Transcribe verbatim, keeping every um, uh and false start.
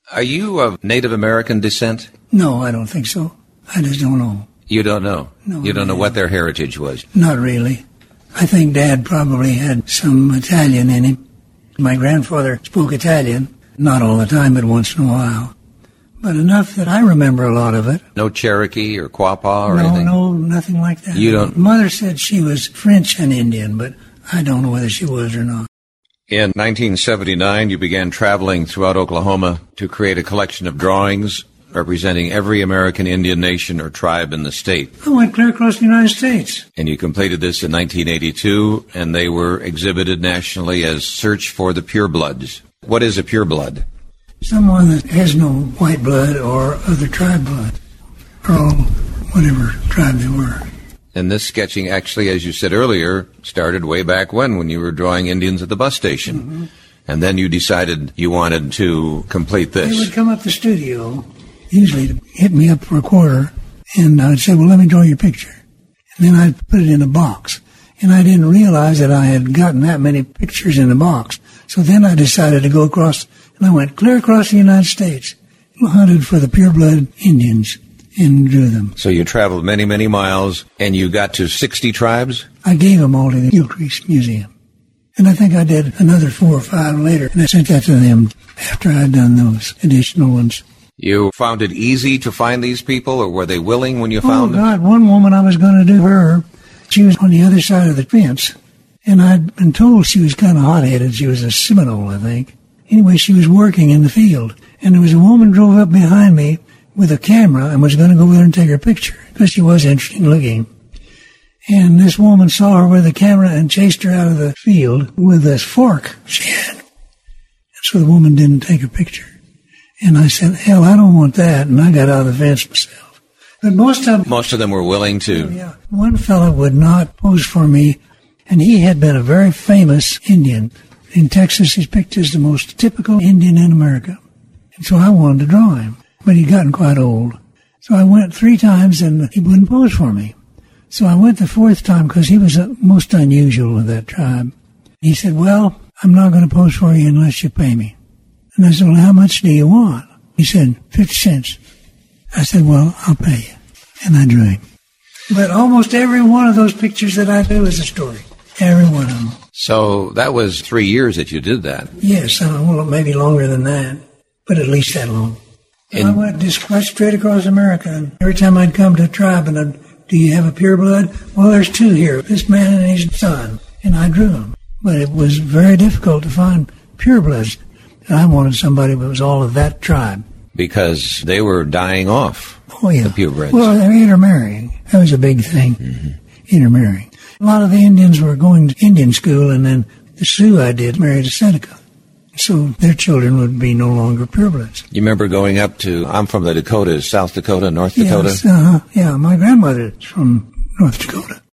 Are you of Native American descent? No, I don't think so. I just don't know. You don't know? No, you don't know I- what their heritage was? Not really. I think Dad probably had some Italian in him. My grandfather spoke Italian, not all the time, but once in a while. But enough that I remember a lot of it. No Cherokee or Quapaw or no, anything? no, nothing like that. You don't- Mother said she was French and Indian, but I don't know whether she was or not. In nineteen seventy-nine, you began traveling throughout Oklahoma to create a collection of drawings representing every American Indian nation or tribe in the state. I went clear across the United States. And you completed this in nineteen eighty-two, and they were exhibited nationally as Search for the Purebloods. What is a pureblood? Someone that has no white blood or other tribe blood, or all whatever tribe they were. And this sketching actually, as you said earlier, started way back when, when you were drawing Indians at the bus station. Mm-hmm. And then you decided you wanted to complete They this. would come up the studio, usually to hit me up for a quarter, and I'd say, well, let me draw your picture. And then I'd put it in a box. And I didn't realize that I had gotten that many pictures in the box. So then I decided to go across, and I went clear across the United States, hunted for the pureblood Indians, and drew them. So you traveled many, many miles, and you got to sixty tribes? I gave them all to the Gilcrease Museum. And I think I did another four or five later, and I sent that to them after I'd done those additional ones. You found it easy to find these people, or were they willing when you Oh, found them? God, one woman I was going to do her, she was on the other side of the fence, and I'd been told she was kind of hot-headed. She was a Seminole, I think. Anyway, she was working in the field, and there was a woman drove up behind me with a camera and was going to go with her and take her picture, because she was interesting looking. And this woman saw her with the camera and chased her out of the field with this fork she had. And so the woman didn't take her picture. And I said, hell, I don't want that. And I got out of the fence myself. But most of them, Most of them were willing to. yeah, one fellow would not pose for me, and he had been a very famous Indian. In Texas, he's picked as the most typical Indian in America. And so I wanted to draw him, but he'd gotten quite old. So I went three times, and he wouldn't pose for me. So I went the fourth time because he was uh, most unusual with that tribe. He said, well, I'm not going to pose for you unless you pay me. And I said, well, how much do you want? He said, fifty cents. I said, well, I'll pay you. And I drew him. But almost every one of those pictures that I do is a story. Every one of them. So that was three years that you did that. Yes, uh, well, maybe longer than that, but at least that long. And- I went just quite straight across America, and every time I'd come to a tribe and I'd, do you have a pureblood? Well, there's two here, this man and his son, and I drew them. But it was very difficult to find purebloods. I wanted somebody that was all of that tribe. Because they were dying off. Oh, yeah. The purebreds. Well, they're intermarrying. That was a big thing, mm-hmm. intermarrying. A lot of the Indians were going to Indian school, and then the Sioux I did married a Seneca. So their children would be no longer purebloods. You remember going up to, I'm from the Dakotas, South Dakota, North Dakota? Yes, uh-huh. Yeah, my grandmother's from North Dakota.